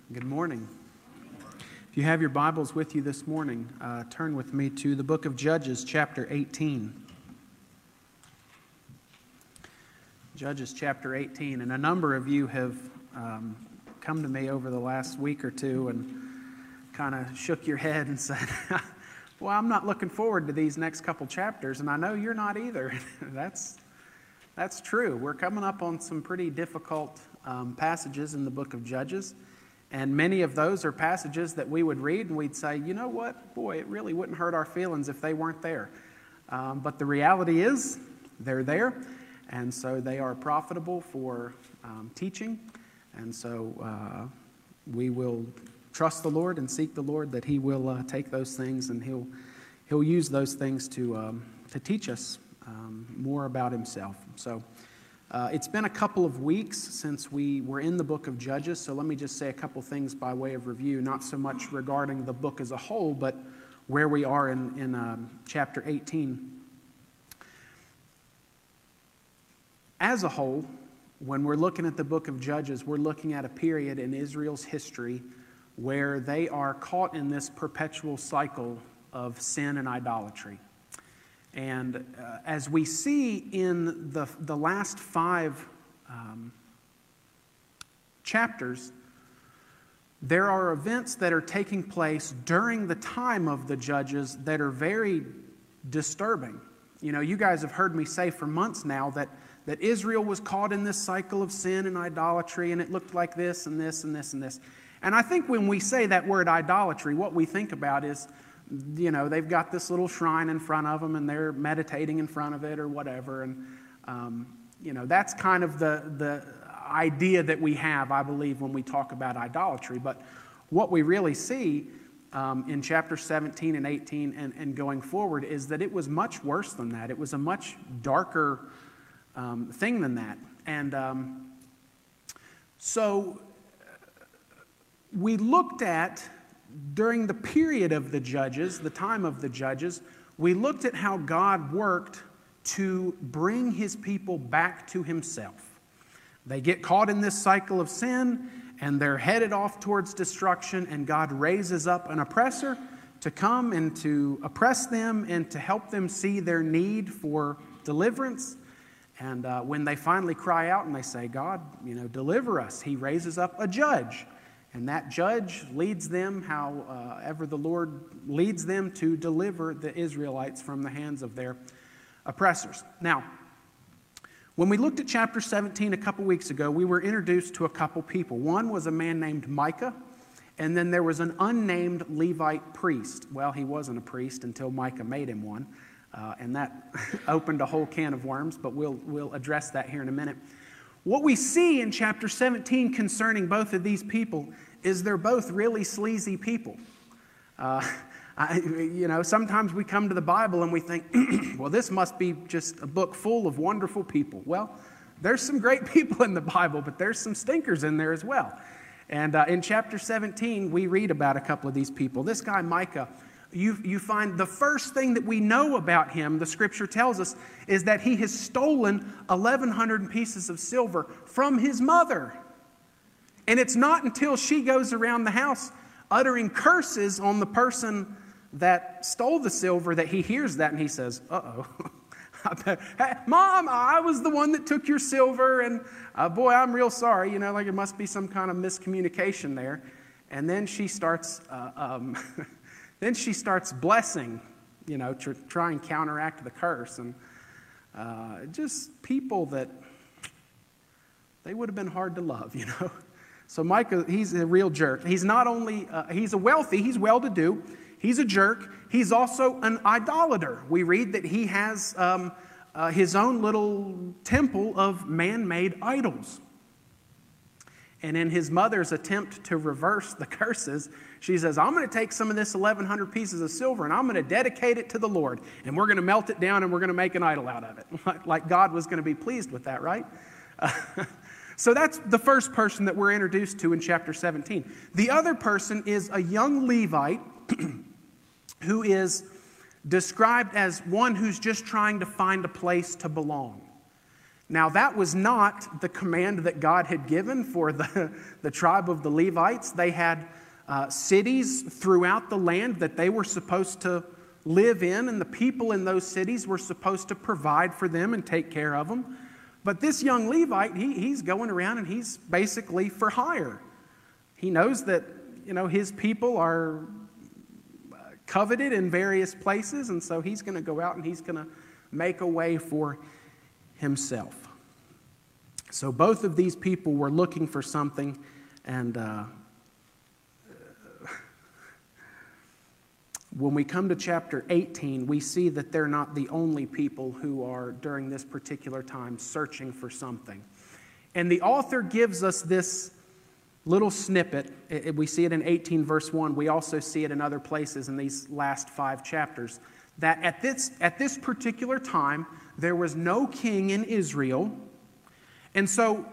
Good morning. If you have your Bibles with you this morning, turn with me to the book of Judges, chapter 18. Judges, chapter 18. And a number of you have come to me over the last week or two and kind of shook your head and said, well, I'm not looking forward to these next couple chapters, and I know you're not either. That's true. We're coming up on some pretty difficult passages in the book of Judges. And many of those are passages that we would read and we'd say, you know what, boy, it really wouldn't hurt our feelings if they weren't there. But the reality is they're there, and so they are profitable for teaching. And so we will trust the Lord and seek the Lord that He will take those things and He'll use those things to teach us more about Himself. So it's been a couple of weeks since we were in the book of Judges, so let me just say a couple things by way of review, not so much regarding the book as a whole, but where we are in chapter 18. As a whole, when we're looking at the book of Judges, we're looking at a period in Israel's history where they are caught in this perpetual cycle of sin and idolatry. And as we see in the last five chapters, there are events that are taking place during the time of the judges that are very disturbing. You know, you guys have heard me say for months now that Israel was caught in this cycle of sin and idolatry, and it looked like this and this and this and this. And I think when we say that word idolatry, what we think about is, you know, they've got this little shrine in front of them and they're meditating in front of it or whatever. And, you know, that's kind of the idea that we have, I believe, when we talk about idolatry. But what we really see in chapter 17 and 18 and going forward is that it was much worse than that. It was a much darker thing than that. And so we looked at, during the period of the judges, the time of the judges, we looked at how God worked to bring His people back to Himself. They get caught in this cycle of sin, and they're headed off towards destruction, and God raises up an oppressor to come and to oppress them and to help them see their need for deliverance. And when they finally cry out and they say, God, you know, deliver us, He raises up a judge. And that judge leads them however the Lord leads them to deliver the Israelites from the hands of their oppressors. Now, when we looked at chapter 17 a couple weeks ago, we were introduced to a couple people. One was a man named Micah, and then there was an unnamed Levite priest. Well, he wasn't a priest until Micah made him one, and that opened a whole can of worms, but we'll address that here in a minute. What we see in chapter 17 concerning both of these people is they're both really sleazy people. You know, sometimes we come to the Bible and we think, well, this must be just a book full of wonderful people. Well, there's some great people in the Bible, but there's some stinkers in there as well. And in chapter 17, we read about a couple of these people. This guy, Micah, you find the first thing that we know about him, the scripture tells us, is that he has stolen 1,100 pieces of silver from his mother. And it's not until she goes around the house uttering curses on the person that stole the silver that he hears that and he says, uh-oh. Hey, Mom, I was the one that took your silver, and boy, I'm real sorry. You know, like it must be some kind of miscommunication there. And then she starts... Then she starts blessing, you know, to try and counteract the curse. And just people that they would have been hard to love, you know. So Micah, he's a real jerk. He's not only, he's he's well-to-do. He's a jerk. He's also an idolater. We read that he has his own little temple of man-made idols. And in his mother's attempt to reverse the curses, she says, I'm going to take some of this 1,100 pieces of silver and I'm going to dedicate it to the Lord. And we're going to melt it down and we're going to make an idol out of it. Like God was going to be pleased with that, right? So that's the first person that we're introduced to in chapter 17. The other person is a young Levite who is described as one who's just trying to find a place to belong. Now, that was not the command that God had given for the tribe of the Levites. They had cities throughout the land that they were supposed to live in, and the people in those cities were supposed to provide for them and take care of them. But this young Levite, he's going around and he's basically for hire. He knows that, his people are coveted in various places, and so he's going to go out and he's going to make a way for himself. So both of these people were looking for something, and when we come to chapter 18, we see that they're not the only people who are, during this particular time, searching for something. And the author gives us this little snippet. We see it in 18 verse 1. We also see it in other places in these last 5 chapters. That at this particular time, there was no king in Israel. And so,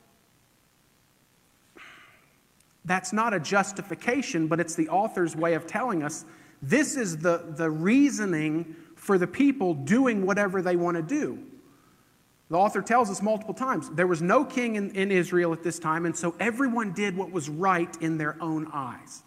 that's not a justification, but it's the author's way of telling us this is the reasoning for the people doing whatever they want to do. The author tells us multiple times, there was no king in Israel at this time, and so everyone did what was right in their own eyes.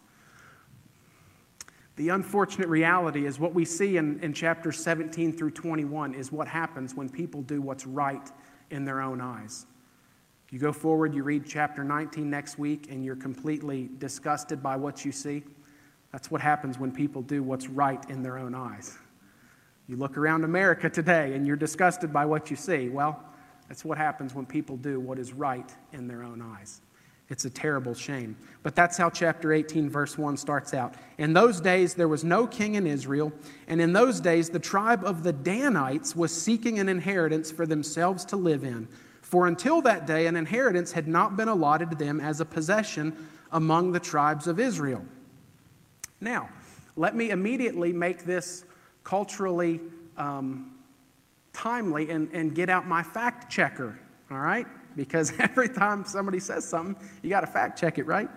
The unfortunate reality is what we see in chapters 17 through 21 is what happens when people do what's right in their own eyes. You go forward, you read chapter 19 next week, and you're completely disgusted by what you see. That's what happens when people do what's right in their own eyes. You look around America today and you're disgusted by what you see. Well, that's what happens when people do what is right in their own eyes. It's a terrible shame. But that's how chapter 18 verse 1 starts out. In those days there was no king in Israel, and in those days the tribe of the Danites was seeking an inheritance for themselves to live in. For until that day an inheritance had not been allotted to them as a possession among the tribes of Israel. Now, let me immediately make this culturally timely and get out my fact checker, all right? Because every time somebody says something, you got to fact check it, right?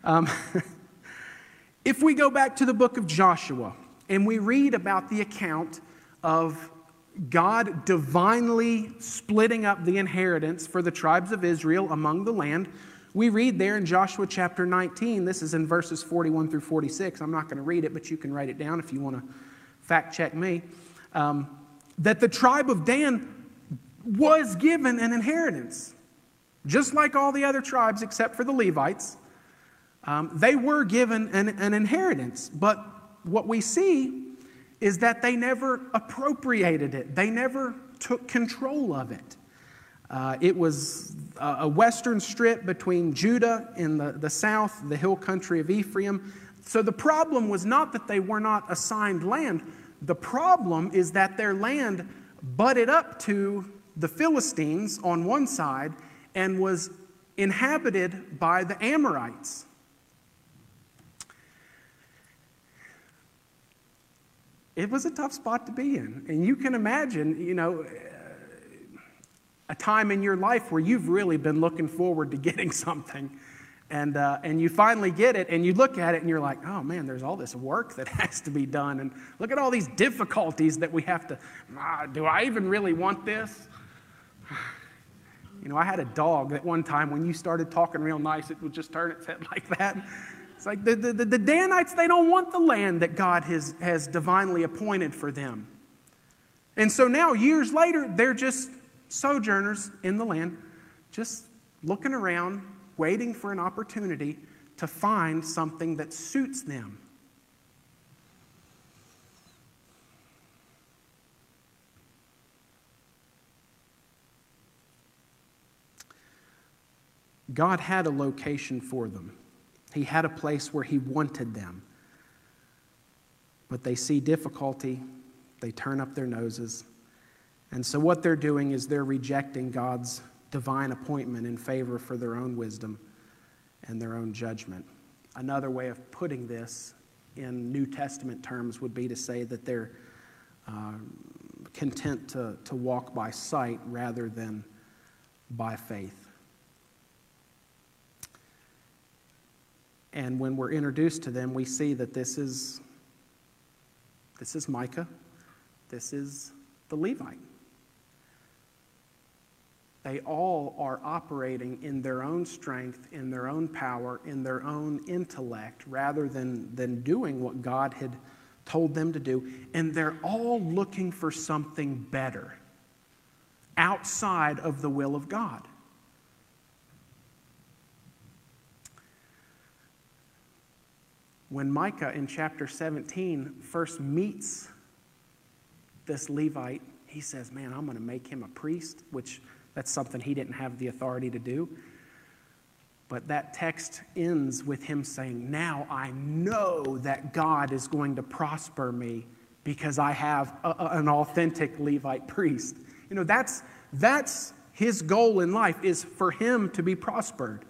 If we go back to the book of Joshua and we read about the account of God divinely splitting up the inheritance for the tribes of Israel among the land, we read there in Joshua chapter 19, this is in verses 41 through 46. I'm not going to read it, but you can write it down if you want to fact check me. That the tribe of Dan was given an inheritance. Just like all the other tribes except for the Levites, they were given an inheritance. But what we see is that they never appropriated it. They never took control of it. It was a western strip between Judah in the south, the hill country of Ephraim. So the problem was not that they were not assigned land. The problem is that their land butted up to the Philistines on one side and was inhabited by the Amorites. It was a tough spot to be in. And you can imagine, a time in your life where you've really been looking forward to getting something. And you finally get it, and you look at it, and you're like, oh, man, there's all this work that has to be done. And look at all these difficulties that we have to, do I even really want this? I had a dog that one time when you started talking real nice, it would just turn its head like that. It's like the Danites, they don't want the land that God has divinely appointed for them. And so now, years later, they're just sojourners in the land, just looking around, waiting for an opportunity to find something that suits them. God had a location for them. He had a place where He wanted them. But they see difficulty, they turn up their noses. And so what they're doing is they're rejecting God's divine appointment in favor for their own wisdom and their own judgment. Another way of putting this in New Testament terms would be to say that they're content to walk by sight rather than by faith. And when we're introduced to them, we see that this is Micah, this is the Levite. They all are operating in their own strength, in their own power, in their own intellect, rather than doing what God had told them to do. And they're all looking for something better outside of the will of God. When Micah in chapter 17 first meets this Levite, he says, man, I'm going to make him a priest, which that's something he didn't have the authority to do. But that text ends with him saying, now I know that God is going to prosper me because I have an authentic Levite priest. You know, that's his goal in life, is for him to be prospered.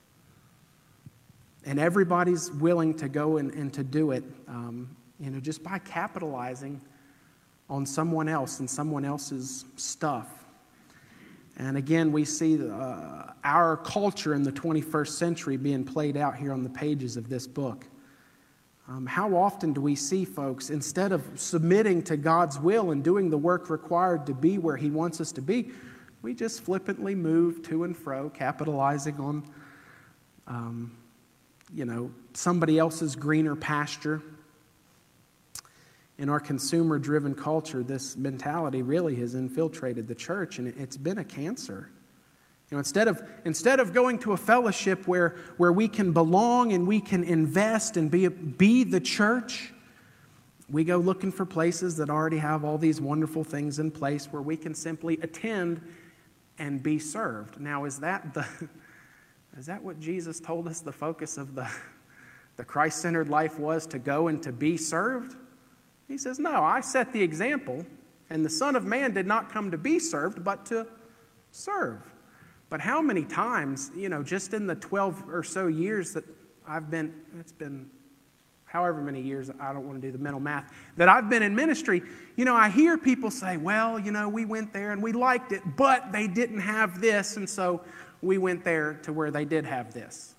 And everybody's willing to go and to do it, just by capitalizing on someone else and someone else's stuff. And again, we see our culture in the 21st century being played out here on the pages of this book. How often do we see folks, instead of submitting to God's will and doing the work required to be where He wants us to be, we just flippantly move to and fro, capitalizing on somebody else's greener pasture. In our consumer-driven culture, this mentality really has infiltrated the church, and it's been a cancer. You know, instead of going to a fellowship where we can belong and we can invest and be the church, we go looking for places that already have all these wonderful things in place where we can simply attend and be served. Now, is that what Jesus told us the focus of the Christ-centered life was, to go and to be served? He says, no, I set the example, and the Son of Man did not come to be served, but to serve. But how many times, just in the 12 or so years that it's been however many years, I don't want to do the mental math, that I've been in ministry, I hear people say, well, we went there and we liked it, but they didn't have this, and so we went there to where they did have this.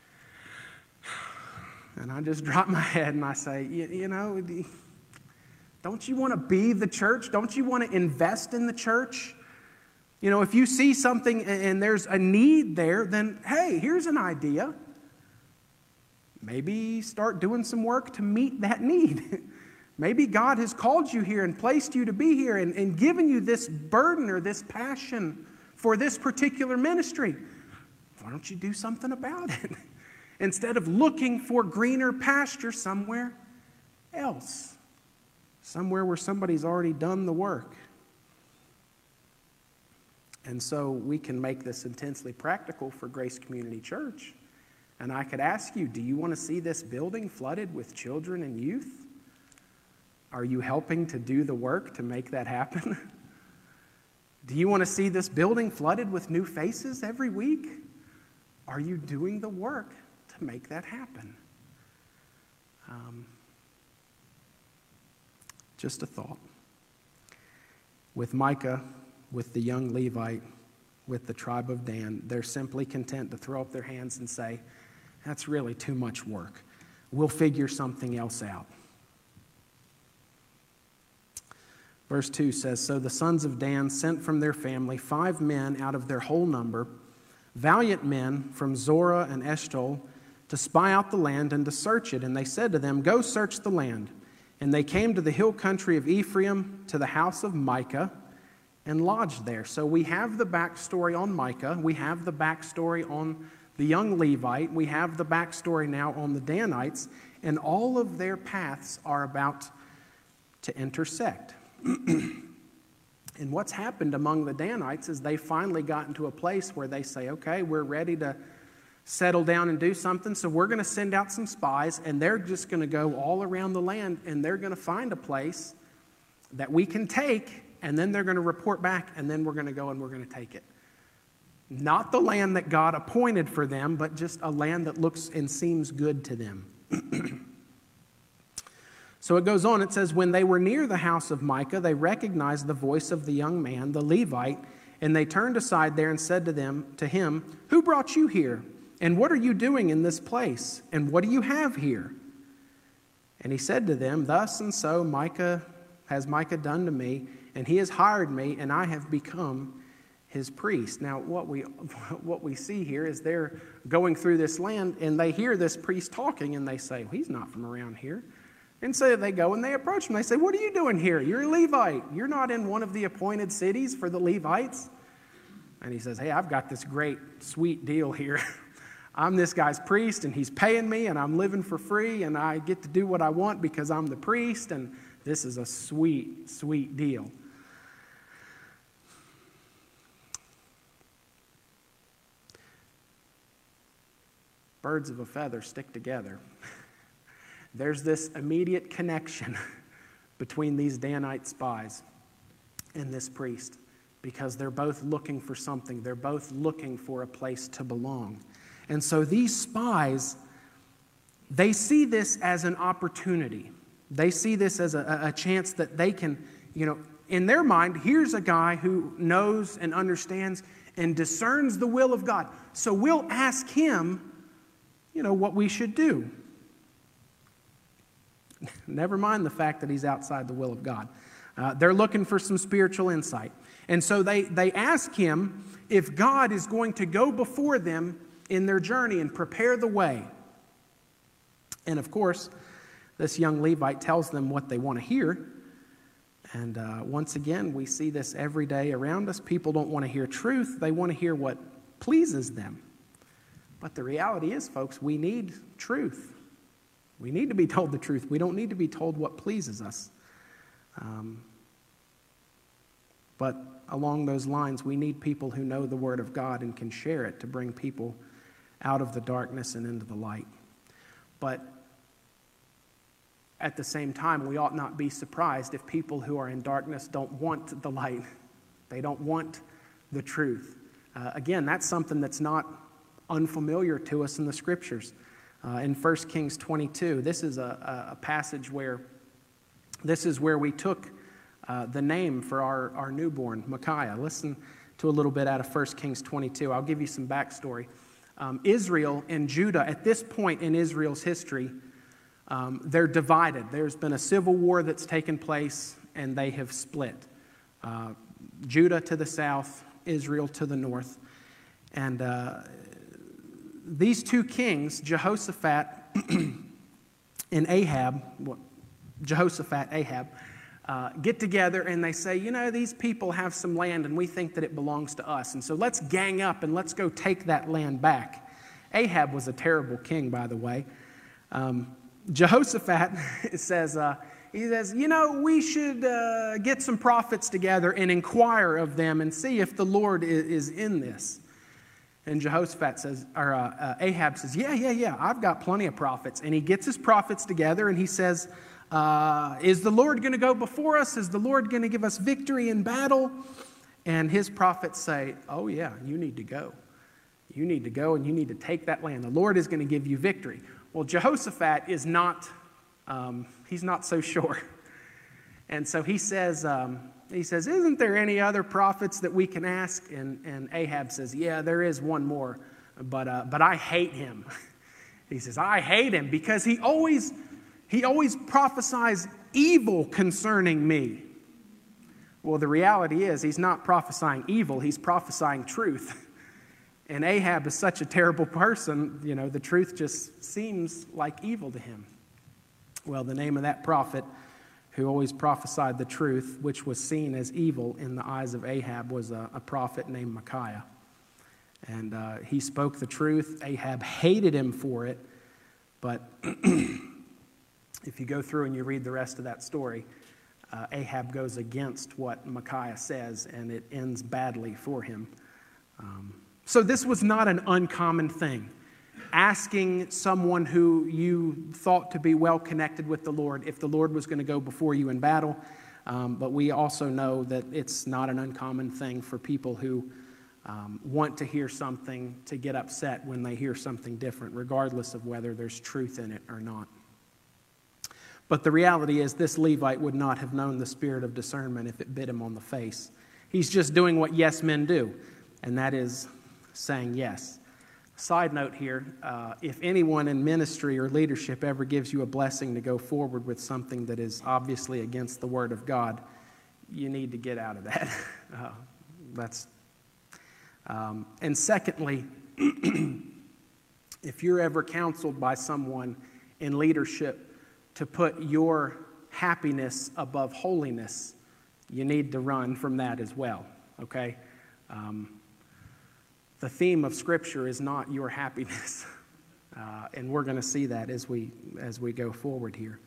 And I just drop my head and I say, don't you want to be the church? Don't you want to invest in the church? If you see something and there's a need there, then, hey, here's an idea. Maybe start doing some work to meet that need. Maybe God has called you here and placed you to be here and given you this burden or this passion for this particular ministry. Why don't you do something about it? Instead of looking for greener pasture somewhere else. Somewhere where somebody's already done the work. And so we can make this intensely practical for Grace Community Church. And I could ask you, do you want to see this building flooded with children and youth? Are you helping to do the work to make that happen? Do you want to see this building flooded with new faces every week? Are you doing the work to make that happen? Just a thought. With Micah, with the young Levite, with the tribe of Dan, they're simply content to throw up their hands and say, that's really too much work. We'll figure something else out. Verse 2 says, so the sons of Dan sent from their family 5 men out of their whole number, valiant men from Zorah and Eshtaol, to spy out the land and to search it. And they said to them, go search the land. And they came to the hill country of Ephraim, to the house of Micah, and lodged there. So we have the backstory on Micah. We have the backstory on the young Levite. We have the backstory now on the Danites. And all of their paths are about to intersect. And what's happened among the Danites is they finally gotten to a place where they say, okay, we're ready to settle down and do something, so we're going to send out some spies, and they're just going to go all around the land, and they're going to find a place that we can take, and then they're going to report back, and then we're going to go and we're going to take it. Not the land that God appointed for them, but just a land that looks and seems good to them. So it goes on, it says, when they were near the house of Micah, they recognized the voice of the young man, the Levite, and they turned aside there and said to him, who brought you here? And what are you doing in this place? And what do you have here? And he said to them, thus and so has Micah done to me, and he has hired me, and I have become his priest. Now, what we see here is they're going through this land, and they hear this priest talking, and they say, well, he's not from around here. And so they go and they approach him. They say, what are you doing here? You're a Levite. You're not in one of the appointed cities for the Levites. And he says, hey, I've got this great, sweet deal here. I'm this guy's priest, and he's paying me, and I'm living for free, and I get to do what I want because I'm the priest, and this is a sweet, sweet deal. Birds of a feather stick together. There's this immediate connection between these Danite spies and this priest because they're both looking for something. They're both looking for a place to belong. And so these spies, they see this as an opportunity. They see this as a chance that they can, in their mind, here's a guy who knows and understands and discerns the will of God. So we'll ask him, what we should do. Never mind the fact that he's outside the will of God. They're looking for some spiritual insight. And so they ask him if God is going to go before them in their journey and prepare the way. And of course, this young Levite tells them what they want to hear. And once again, we see this every day around us. People don't want to hear truth. They want to hear what pleases them. But the reality is, folks, we need truth. We need to be told the truth. We don't need to be told what pleases us. But along those lines, we need people who know the Word of God and can share it to bring people out of the darkness and into the light. But at the same time, we ought not be surprised if people who are in darkness don't want the light. They don't want the truth. Again, that's something that's not unfamiliar to us in the Scriptures. In 1 Kings 22, this is a passage where we took the name for our newborn, Micaiah. Listen to a little bit out of 1 Kings 22. I'll give you some backstory. Israel and Judah, at this point in Israel's history, they're divided. There's been a civil war that's taken place, and they have split. Judah to the south, Israel to the north. And these two kings, Jehoshaphat and Ahab, get together and they say, these people have some land and we think that it belongs to us. And so let's gang up and let's go take that land back. Ahab was a terrible king, by the way. Jehoshaphat says, we should get some prophets together and inquire of them and see if the Lord is in this. And Ahab says, yeah, I've got plenty of prophets. And he gets his prophets together and he says, is the Lord going to go before us? Is the Lord going to give us victory in battle? And his prophets say, oh yeah, you need to go. You need to go and you need to take that land. The Lord is going to give you victory. Well, Jehoshaphat is not, he's not so sure. And so he says, isn't there any other prophets that we can ask? And Ahab says, yeah, there is one more, but I hate him. He says, I hate him because he always prophesies evil concerning me. Well, the reality is he's not prophesying evil, he's prophesying truth. And Ahab is such a terrible person, the truth just seems like evil to him. Well, the name of that prophet who always prophesied the truth, which was seen as evil in the eyes of Ahab, was a prophet named Micaiah. And he spoke the truth. Ahab hated him for it. But if you go through and you read the rest of that story, Ahab goes against what Micaiah says, and it ends badly for him. So this was not an uncommon thing. Asking someone who you thought to be well connected with the Lord if the Lord was going to go before you in battle. But we also know that it's not an uncommon thing for people who want to hear something to get upset when they hear something different, regardless of whether there's truth in it or not. But the reality is this Levite would not have known the spirit of discernment if it bit him on the face. He's just doing what yes men do, and that is saying yes. Side note here, if anyone in ministry or leadership ever gives you a blessing to go forward with something that is obviously against the Word of God, you need to get out of that. And secondly, if you're ever counseled by someone in leadership to put your happiness above holiness, you need to run from that as well, okay? The theme of Scripture is not your happiness, and we're going to see that as we go forward here.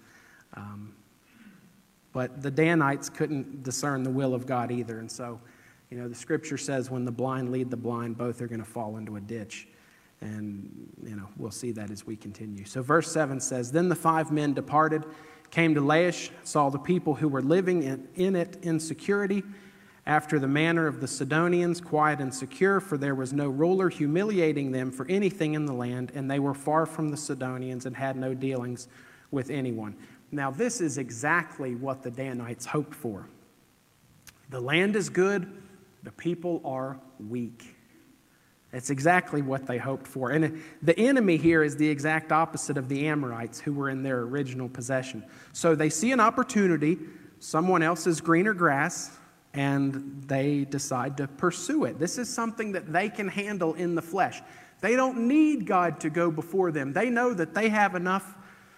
But the Danites couldn't discern the will of God either, and so, the Scripture says when the blind lead the blind, both are going to fall into a ditch. And, we'll see that as we continue. So verse 7 says, Then the 5 men departed, came to Laish, saw the people who were living in it in security, after the manner of the Sidonians, quiet and secure, for there was no ruler humiliating them for anything in the land, and they were far from the Sidonians and had no dealings with anyone. Now, this is exactly what the Danites hoped for. The land is good, the people are weak. That's exactly what they hoped for. And the enemy here is the exact opposite of the Amorites who were in their original possession. So they see an opportunity, someone else's greener grass, and they decide to pursue it. This is something that they can handle in the flesh. They don't need God to go before them. They know that they have enough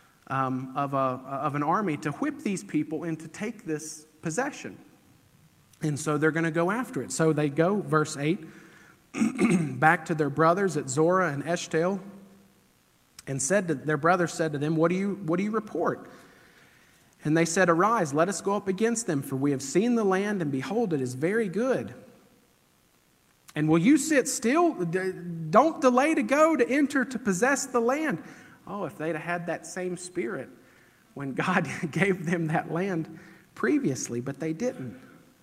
of an army to whip these people and to take this possession. And so they're going to go after it. So they go, verse 8, back to their brothers at Zorah and Eshtaol, and their brother said to them, What do you report? And they said, Arise, let us go up against them, for we have seen the land, and behold, it is very good. And will you sit still? Don't delay to go to enter to possess the land. Oh, if they'd have had that same spirit when God gave them that land previously, but they didn't.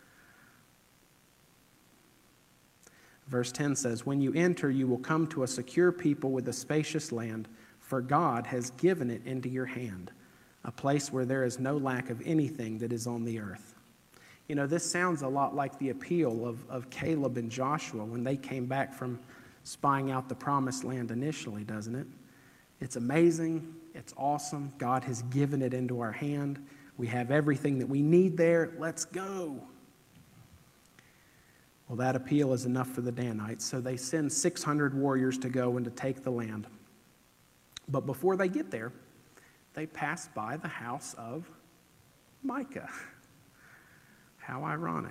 Verse 10 says, When you enter, you will come to a secure people with a spacious land, for God has given it into your hand, a place where there is no lack of anything that is on the earth. This sounds a lot like the appeal of Caleb and Joshua when they came back from spying out the promised land initially, doesn't it? It's amazing. It's awesome. God has given it into our hand. We have everything that we need there. Let's go. Well, that appeal is enough for the Danites, so they send 600 warriors to go and to take the land. But before they get there, they pass by the house of Micah. How ironic.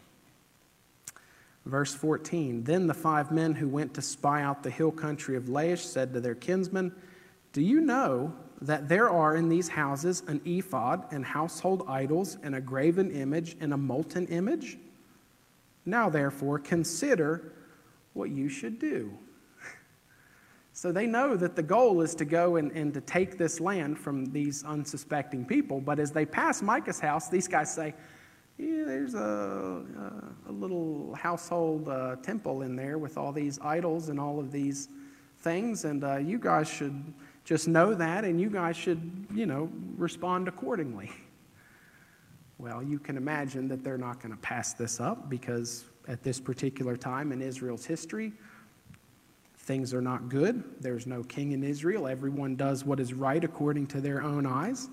Verse 14, Then the 5 men who went to spy out the hill country of Laish said to their kinsmen, Do you know that there are in these houses an ephod and household idols and a graven image and a molten image? Now, therefore, consider what you should do. So they know that the goal is to go and to take this land from these unsuspecting people. But as they pass Micah's house, these guys say, there's a little household temple in there with all these idols and all of these things. And you guys should just know that, and you guys should, respond accordingly. Well, you can imagine that they're not going to pass this up, because at this particular time in Israel's history, things are not good. There's no king in Israel. Everyone does what is right according to their own eyes.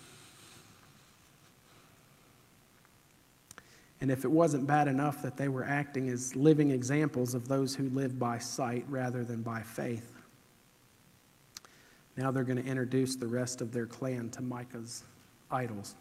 And if it wasn't bad enough that they were acting as living examples of those who live by sight rather than by faith, now they're going to introduce the rest of their clan to Micah's idols.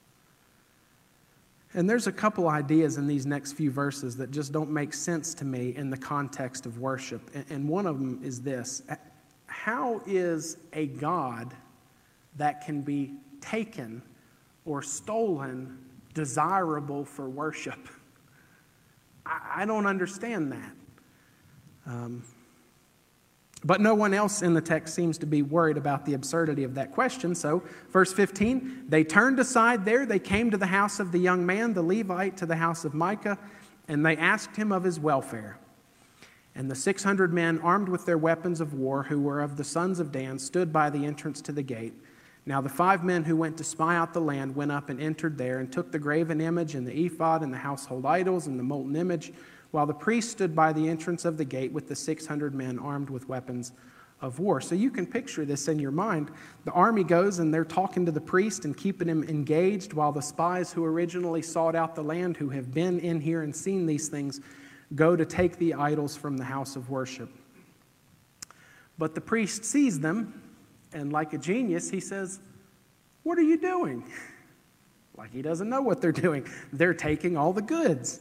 And there's a couple ideas in these next few verses that just don't make sense to me in the context of worship. And one of them is this. How is a God that can be taken or stolen desirable for worship? I don't understand that. But no one else in the text seems to be worried about the absurdity of that question. So, verse 15, they turned aside there. They came to the house of the young man, the Levite, to the house of Micah, and they asked him of his welfare. And the 600 men, armed with their weapons of war, who were of the sons of Dan, stood by the entrance to the gate. Now the 5 men who went to spy out the land went up and entered there, and took the graven image and the ephod and the household idols and the molten image, while the priest stood by the entrance of the gate with the 600 men armed with weapons of war. So you can picture this in your mind. The army goes and they're talking to the priest and keeping him engaged, while the spies who originally sought out the land, who have been in here and seen these things, go to take the idols from the house of worship. But the priest sees them, and like a genius, he says, "What are you doing?" Like he doesn't know what they're doing. They're taking all the goods.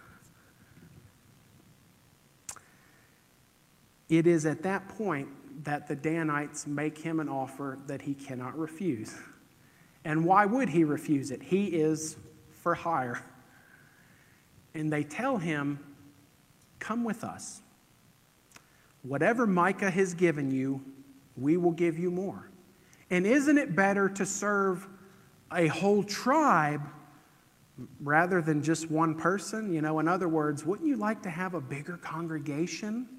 It is at that point that the Danites make him an offer that he cannot refuse. And why would he refuse it? He is for hire. And they tell him, "Come with us. Whatever Micah has given you, we will give you more." And isn't it better to serve a whole tribe rather than just one person? You know, in other words, wouldn't you like to have a bigger congregation?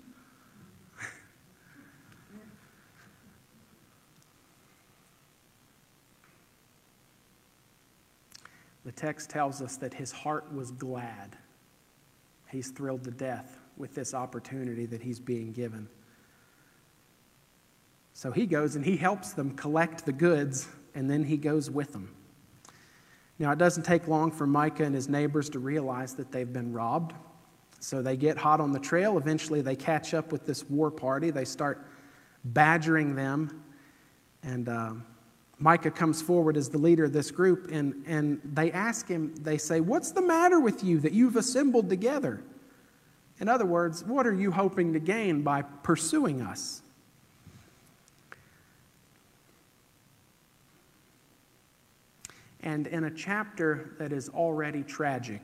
The text tells us that his heart was glad. He's thrilled to death with this opportunity that he's being given. So he goes and he helps them collect the goods, and then he goes with them. Now, it doesn't take long for Micah and his neighbors to realize that they've been robbed. So they get hot on the trail. Eventually, they catch up with this war party. They start badgering them. And Micah comes forward as the leader of this group, and they ask him, they say, "What's the matter with you that you've assembled together?" In other words, what are you hoping to gain by pursuing us? And in a chapter that is already tragic,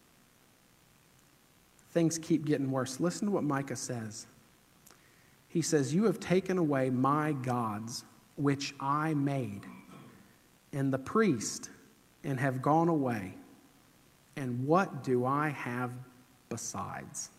things keep getting worse. Listen to what Micah says. He says, "You have taken away my gods, which I made, and the priest, and have gone away. And what do I have besides?"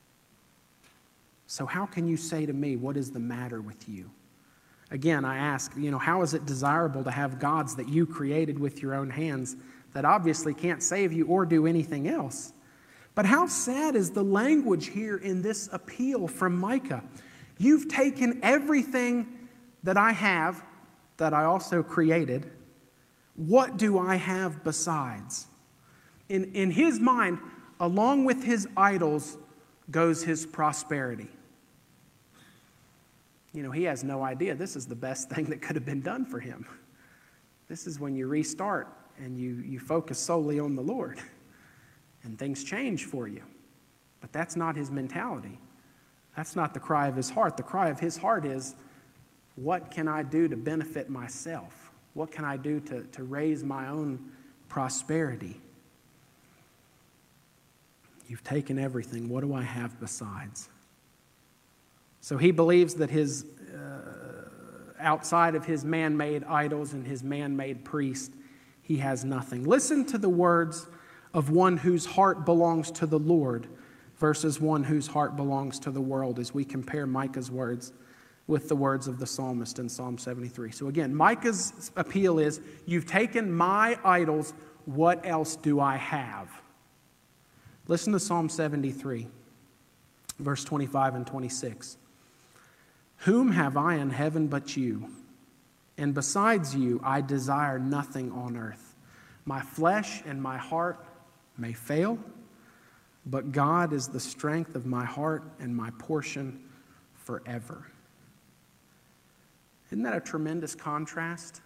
So how can you say to me, "What is the matter with you?" Again, I ask, how is it desirable to have gods that you created with your own hands that obviously can't save you or do anything else? But how sad is the language here in this appeal from Micah? You've taken everything that I have, that I also created. What do I have besides? In his mind, along with his idols, goes his prosperity. He has no idea this is the best thing that could have been done for him. This is when you restart and you focus solely on the Lord, and things change for you. But that's not his mentality. That's not the cry of his heart. The cry of his heart is, what can I do to benefit myself? What can I do to raise my own prosperity? You've taken everything. What do I have besides? So he believes that his outside of his man-made idols and his man-made priest, he has nothing. Listen to the words of one whose heart belongs to the Lord versus one whose heart belongs to the world as we compare Micah's words with the words of the psalmist in Psalm 73. So again, Micah's appeal is, "You've taken my idols, what else do I have?" Listen to Psalm 73, verse 25 and 26. "Whom have I in heaven but you? And besides you, I desire nothing on earth. My flesh and my heart may fail, but God is the strength of my heart and my portion forever." Isn't that a tremendous contrast?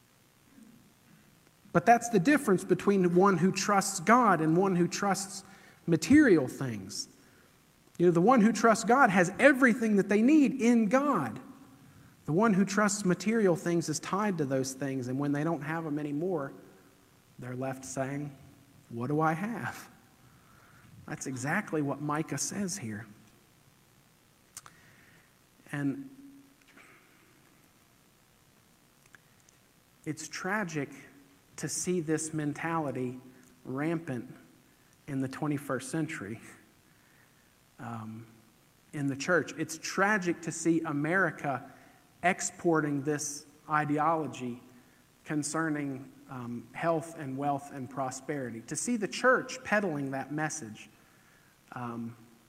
But that's the difference between one who trusts God and one who trusts material things. The one who trusts God has everything that they need in God. The one who trusts material things is tied to those things, and when they don't have them anymore, they're left saying, "What do I have?" That's exactly what Micah says here. And it's tragic to see this mentality rampant in the 21st century. In the church. It's tragic to see America exporting this ideology concerning health and wealth and prosperity. To see the church peddling that message. I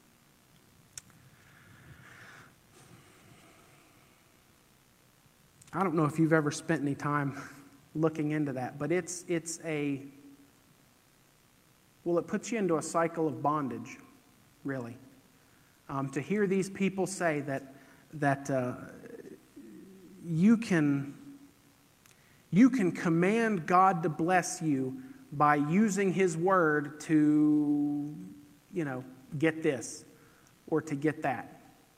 don't know if you've ever spent any time looking into that, but it puts you into a cycle of bondage. really. To hear these people say that you can command God to bless you by using His Word to, get this or to get that.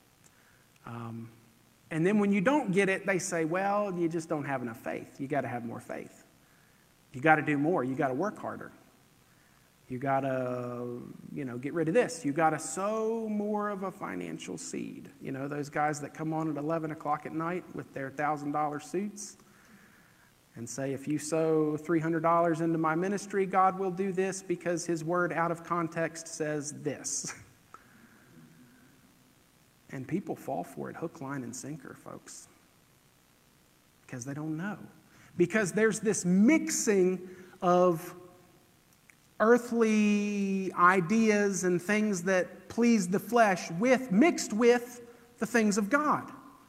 And then when you don't get it, they say, well, you just don't have enough faith. You got to have more faith. You got to do more. You got to work harder. You got to, get rid of this. You got to sow more of a financial seed. Those guys that come on at 11 o'clock at night with their $1,000 suits and say, if you sow $300 into my ministry, God will do this because His Word out of context says this. And people fall for it hook, line, and sinker, folks, because they don't know. Because there's this mixing of earthly ideas and things that please the flesh mixed with the things of God.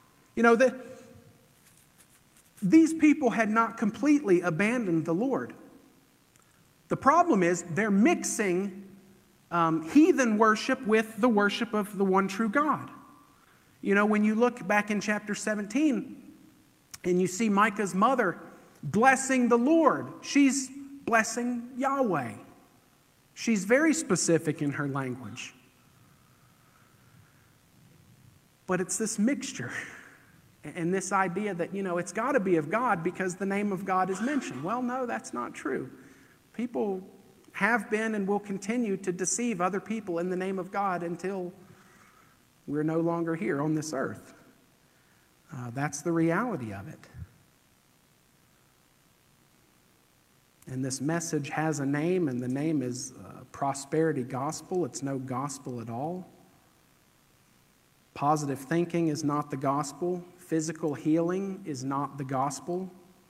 These people had not completely abandoned the Lord. The problem is they're mixing heathen worship with the worship of the one true God. When you look back in chapter 17 and you see Micah's mother blessing the Lord, she's blessing Yahweh. She's very specific in her language. But it's this mixture and this idea that, it's got to be of God because the name of God is mentioned. Well, no, that's not true. People have been and will continue to deceive other people in the name of God until we're no longer here on this earth. That's the reality of it. And this message has a name, and the name is prosperity gospel. It's no gospel at all. Positive thinking is not the gospel. Physical healing is not the gospel.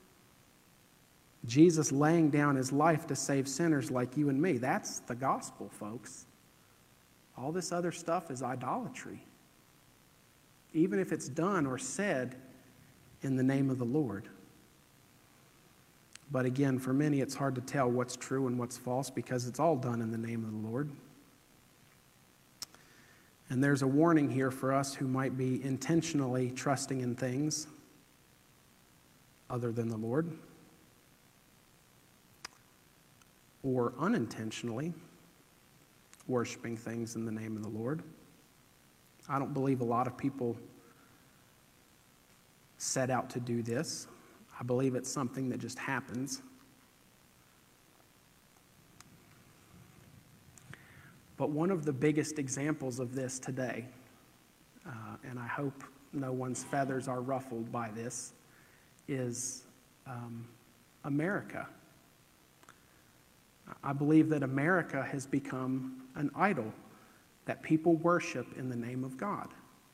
Jesus laying down His life to save sinners like you and me, that's the gospel, folks. All this other stuff is idolatry, even if it's done or said in the name of the Lord. But again, for many, it's hard to tell what's true and what's false because it's all done in the name of the Lord. And there's a warning here for us who might be intentionally trusting in things other than the Lord, or unintentionally worshiping things in the name of the Lord. I don't believe a lot of people set out to do this. I believe it's something that just happens. But one of the biggest examples of this today, and I hope no one's feathers are ruffled by this, is America. I believe that America has become an idol that people worship in the name of God.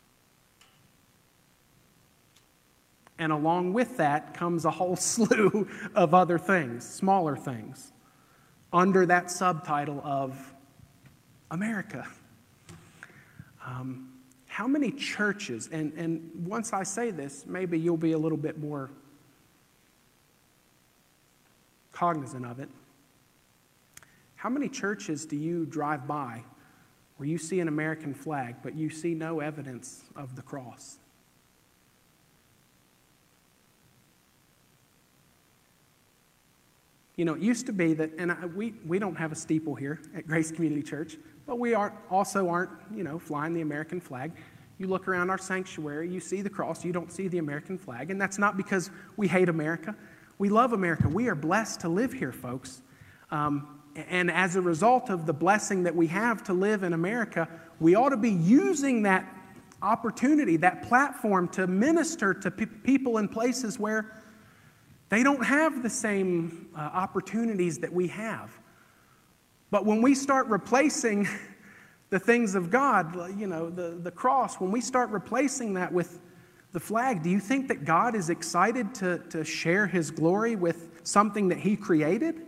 And along with that comes a whole slew of other things, smaller things, under that subtitle of America. How many churches, and once I say this, maybe you'll be a little bit more cognizant of it. How many churches do you drive by where you see an American flag, but you see no evidence of the cross? It used to be that, and we don't have a steeple here at Grace Community Church, but we also aren't, flying the American flag. You look around our sanctuary, you see the cross, you don't see the American flag, and that's not because we hate America. We love America. We are blessed to live here, folks. And as a result of the blessing that we have to live in America, we ought to be using that opportunity, that platform to minister to people in places where they don't have the same opportunities that we have. But when we start replacing the things of God, the cross, when we start replacing that with the flag, do you think that God is excited to share His glory with something that He created?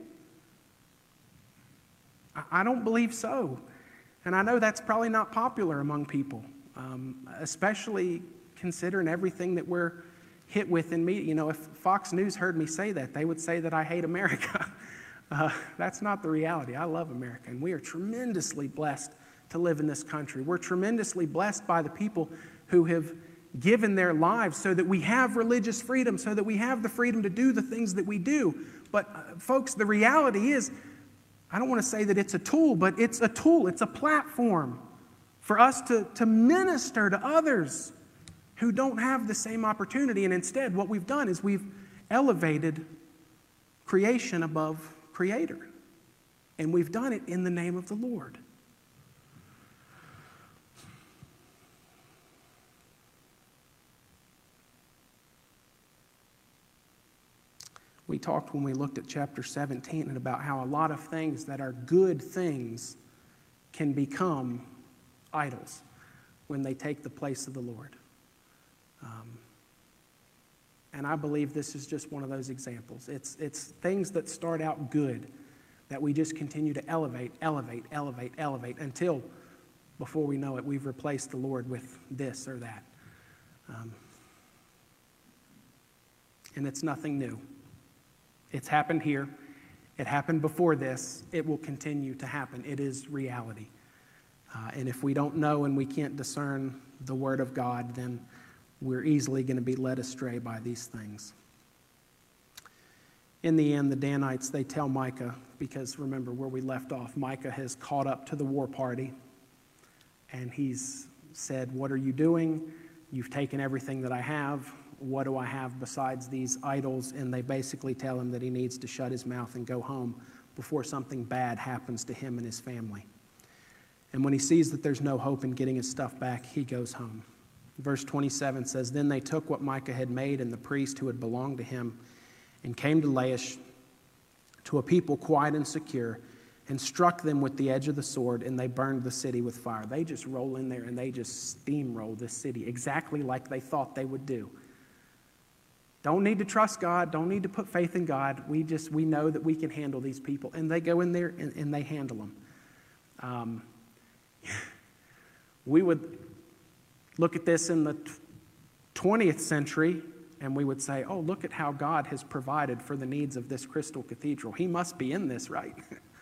I don't believe so. And I know that's probably not popular among people, especially considering everything that we're hit with in media. If Fox News heard me say that, they would say that I hate America. That's not the reality. I love America, and we are tremendously blessed to live in this country. We're tremendously blessed by the people who have given their lives so that we have religious freedom, so that we have the freedom to do the things that we do. But folks, the reality is, I don't want to say that it's a tool, but it's a tool. It's a platform for us to minister to others who don't have the same opportunity. And instead, what we've done is we've elevated creation above Creator. And we've done it in the name of the Lord. We talked when we looked at chapter 17 and about how a lot of things that are good things can become idols when they take the place of the Lord. And I believe this is just one of those examples. It's things that start out good that we just continue to elevate until, before we know it, we've replaced the Lord with this or that. And it's nothing new. It's happened here. It happened before this. It will continue to happen. It is reality. And if we don't know and we can't discern the Word of God, then we're easily going to be led astray by these things. In the end, the Danites, they tell Micah, because remember where we left off, Micah has caught up to the war party, and he's said, "What are you doing? You've taken everything that I have. What do I have besides these idols?" And they basically tell him that he needs to shut his mouth and go home before something bad happens to him and his family. And when he sees that there's no hope in getting his stuff back, he goes home. Verse 27 says, "Then they took what Micah had made and the priest who had belonged to him and came to Laish, to a people quiet and secure, and struck them with the edge of the sword, and they burned the city with fire." They just roll in there and they just steamroll this city exactly like they thought they would do. Don't need to trust God. Don't need to put faith in God. We know that we can handle these people. And they go in there and they handle them. We would look at this in the 20th century and we would say, "Oh, look at how God has provided for the needs of this Crystal Cathedral. He must be in this, right?"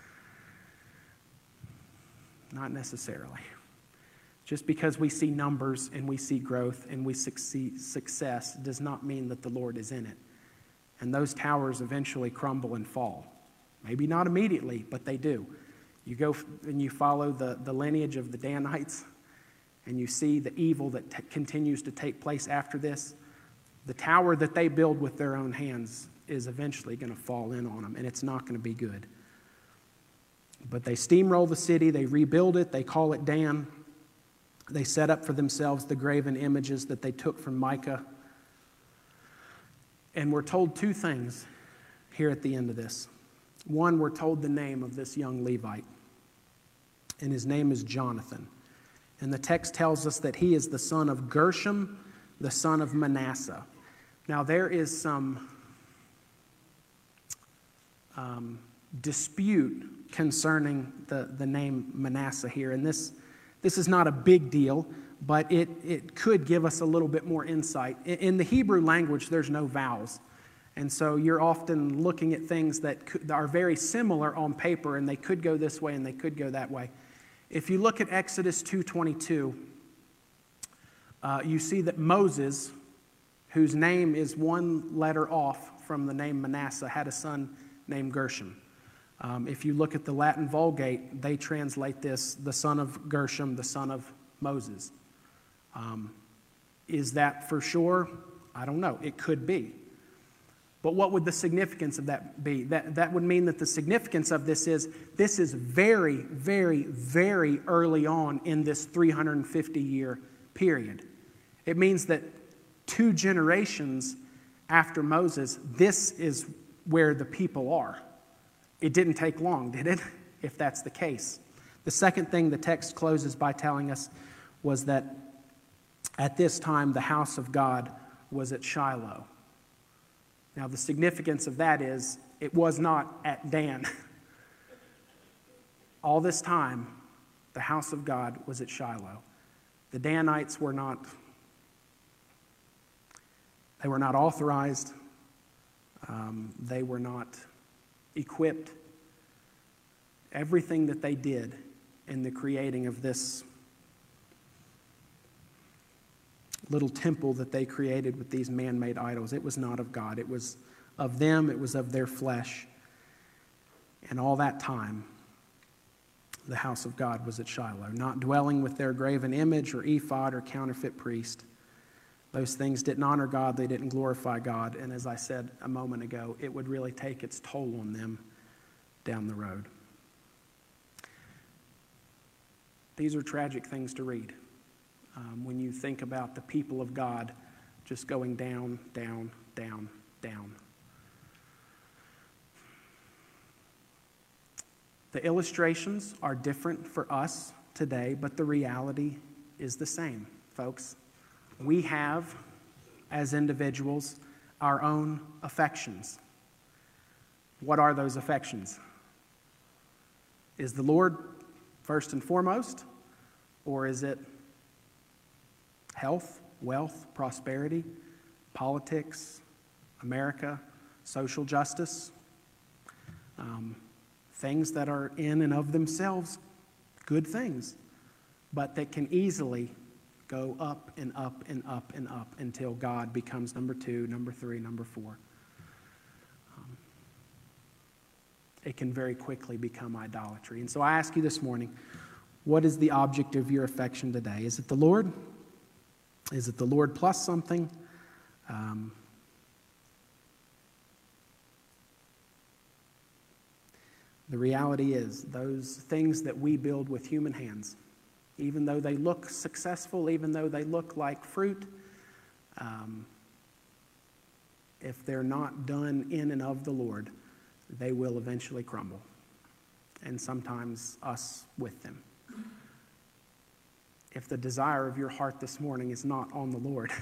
Not necessarily. Just because we see numbers and we see growth and we see success does not mean that the Lord is in it. And those towers eventually crumble and fall. Maybe not immediately, but they do. You go and you follow the lineage of the Danites, and you see the evil that continues to take place after this. The tower that they build with their own hands is eventually going to fall in on them, and it's not going to be good. But they steamroll the city, they rebuild it, they call it Dan. They set up for themselves the graven images that they took from Micah. And we're told two things here at the end of this. One, we're told the name of this young Levite, and his name is Jonathan. And the text tells us that he is the son of Gershom, the son of Manasseh. Now, there is some dispute concerning the name Manasseh here. And this is not a big deal, but it could give us a little bit more insight. In the Hebrew language, there's no vowels. And so you're often looking at things that are very similar on paper, and they could go this way and they could go that way. If you look at Exodus 2:22, you see that Moses, whose name is one letter off from the name Manasseh, had a son named Gershom. If you look at the Latin Vulgate, they translate this, the son of Gershom, the son of Moses. Is that for sure? I don't know. It could be. But what would the significance of that be? That would mean that the significance of this is very, very, very early on in this 350-year period. It means that 2 generations after Moses, this is where the people are. It didn't take long, did it? If that's the case. The second thing the text closes by telling us was that at this time the house of God was at Shiloh. Now, the significance of that is it was not at Dan. All this time, the house of God was at Shiloh. The Danites were not authorized. They were not equipped. Everything that they did in the creating of this little temple that they created with these man-made idols. It was not of God. It was of them. It was of their flesh. And all that time, the house of God was at Shiloh, not dwelling with their graven image or ephod or counterfeit priest. Those things didn't honor God. They didn't glorify God. And as I said a moment ago, it would really take its toll on them down the road. These are tragic things to read when you think about the people of God just going down, down, down, down. The illustrations are different for us today, but the reality is the same, folks. We have, as individuals, our own affections. What are those affections? Is the Lord first and foremost, or is it health, wealth, prosperity, politics, America, social justice? Things that are in and of themselves good things, but that can easily go up and up and up and up until God becomes number 2, number 3, number 4. It can very quickly become idolatry. And so I ask you this morning, what is the object of your affection today? Is it the Lord? Is it the Lord plus something? The reality is, those things that we build with human hands, even though they look successful, even though they look like fruit, if they're not done in and of the Lord, they will eventually crumble, and sometimes us with them. If the desire of your heart this morning is not on the Lord,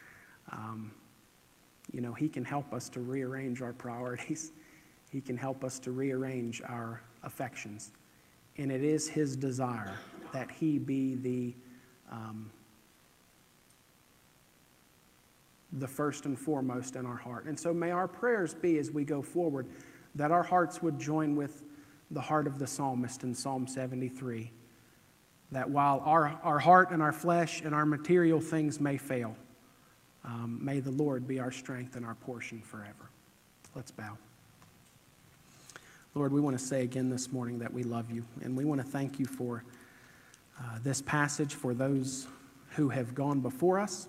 He can help us to rearrange our priorities. He can help us to rearrange our affections. And it is His desire that He be the first and foremost in our heart. And so may our prayers be, as we go forward, that our hearts would join with the heart of the psalmist in Psalm 73, that while our heart and our flesh and our material things may fail, may the Lord be our strength and our portion forever. Let's bow. Lord, we want to say again this morning that we love you, and we want to thank you for this passage, for those who have gone before us.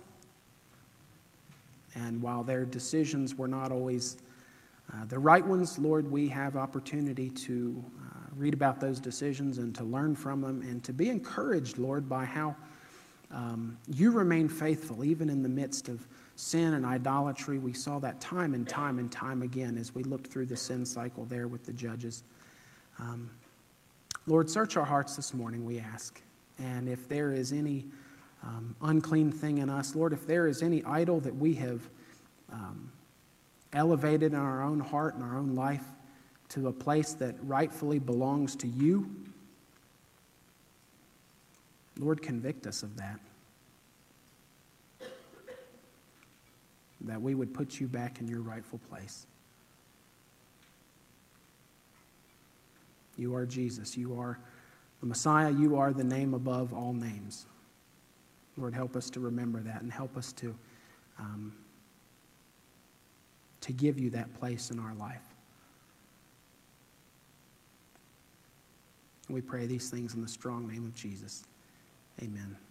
And while their decisions were not always the right ones, Lord, we have opportunity to read about those decisions and to learn from them and to be encouraged, Lord, by how you remain faithful even in the midst of sin and idolatry. We saw that time and time and time again as we looked through the sin cycle there with the judges. Lord, search our hearts this morning, we ask. And if there is any unclean thing in us, Lord, if there is any idol that we have elevated in our own heart and our own life to a place that rightfully belongs to you, Lord, convict us of that. That we would put you back in your rightful place. You are Jesus. You are the Messiah. You are the name above all names. Lord, help us to remember that and help us to give you that place in our life. We pray these things in the strong name of Jesus. Amen.